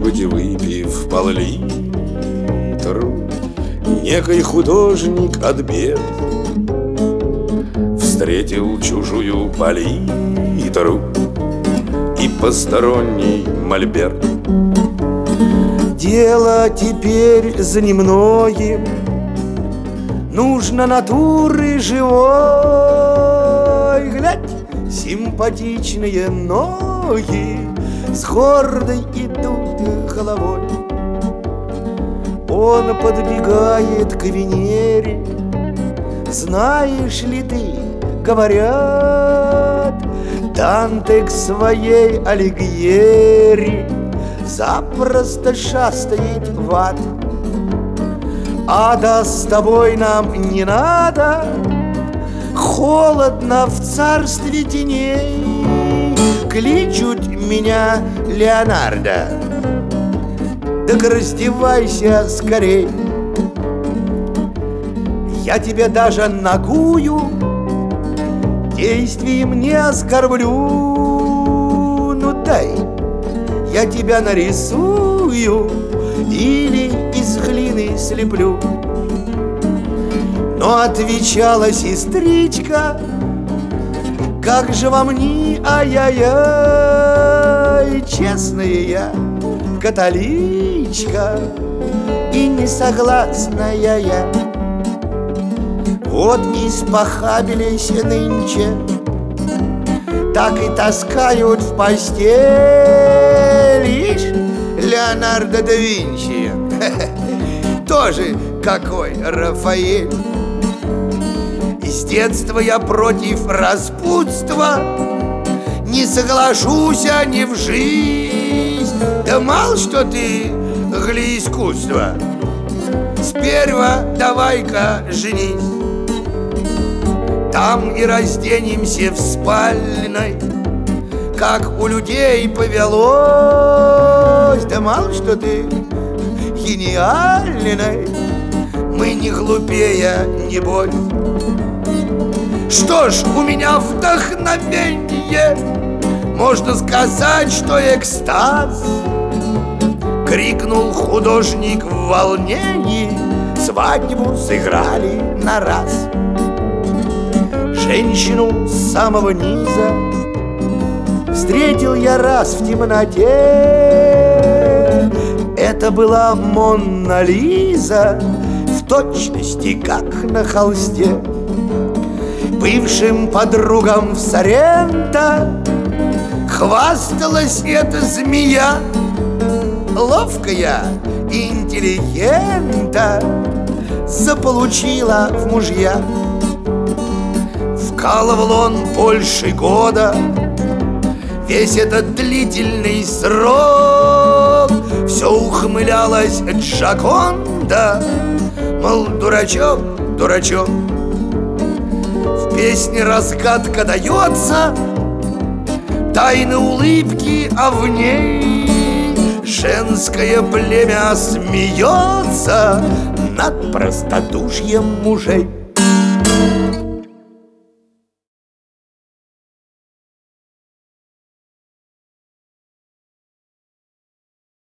быть, выпив пол-литру, некий художник от бед встретил чужую палитру и посторонний мольберт. Дело теперь за немногим, нужно натуры живой. Глядь, симпатичные ноги с гордой идут головой. Он подбегает к Венере. Знаешь ли ты, говорят, Данте к своей Алигьери запросто шастает в ад. Ада с тобой нам не надо, холодно в царстве теней. Кличут меня Леонардо, так раздевайся скорей. Я тебя даже нагую, действием не оскорблю. Ну дай, я тебя нарисую или из глины слеплю. Но отвечала сестричка: как же вам ни ай-яй-яй, честная я католичка и не согласная я. Вот испохабились нынче, так и таскают в постель. Ишь, Леонардо да Винчи, тоже какой Рафаэль. С детства я против распутства, не соглашусь ни в жизнь. Да мало что ты гли искусства, сперва давай-ка женись. Там и разденемся в спальной, как у людей повелось. Да мало что ты гениальной, мы не глупее, небось. Что ж, у меня вдохновение, можно сказать, что экстаз. Крикнул художник в волнении, свадьбу сыграли на раз. Женщину с самого низа встретил я раз в темноте. Это была Монна Лиза, в точности как на холсте. Бывшим подругам в Соренто хвасталась эта змея. Ловкая и интеллигента заполучила в мужья. Вкалывал он больше года, весь этот длительный срок. Все ухмылялась Джаконда, мол, дурачок, дурачок. В песне разгадка дается, тайны улыбки, а в ней женское племя смеется над простодушьем мужей.